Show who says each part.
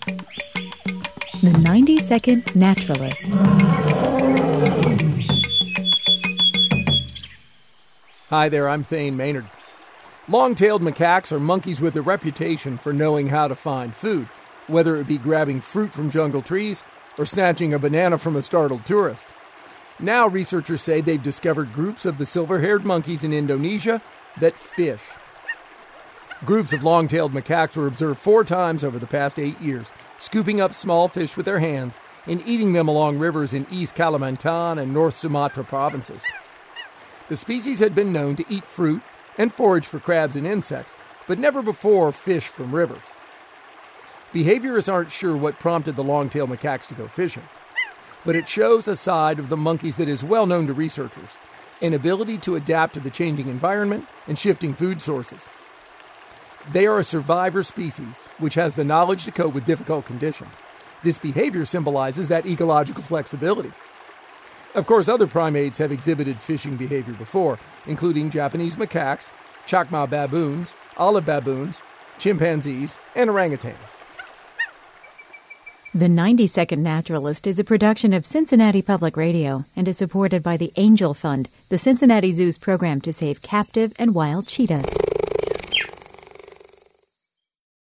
Speaker 1: The 90-Second Naturalist.
Speaker 2: Hi there, I'm Thane Maynard. Long-tailed macaques are monkeys with a reputation for knowing how to find food, whether it be grabbing fruit from jungle trees or snatching a banana from a startled tourist. Now researchers say they've discovered groups of the silver-haired monkeys in Indonesia that fish. Groups of long-tailed macaques were observed 4 times over the past 8 years, scooping up small fish with their hands and eating them along rivers in East Kalimantan and North Sumatra provinces. The species had been known to eat fruit and forage for crabs and insects, but never before fish from rivers. Behaviorists aren't sure what prompted the long-tailed macaques to go fishing, but it shows a side of the monkeys that is well known to researchers, an ability to adapt to the changing environment and shifting food sources. They are a survivor species, which has the knowledge to cope with difficult conditions. This behavior symbolizes that ecological flexibility. Of course, other primates have exhibited fishing behavior before, including Japanese macaques, Chacma baboons, olive baboons, chimpanzees, and orangutans.
Speaker 1: The 90-Second Naturalist is a production of Cincinnati Public Radio and is supported by the Angel Fund, the Cincinnati Zoo's program to save captive and wild cheetahs.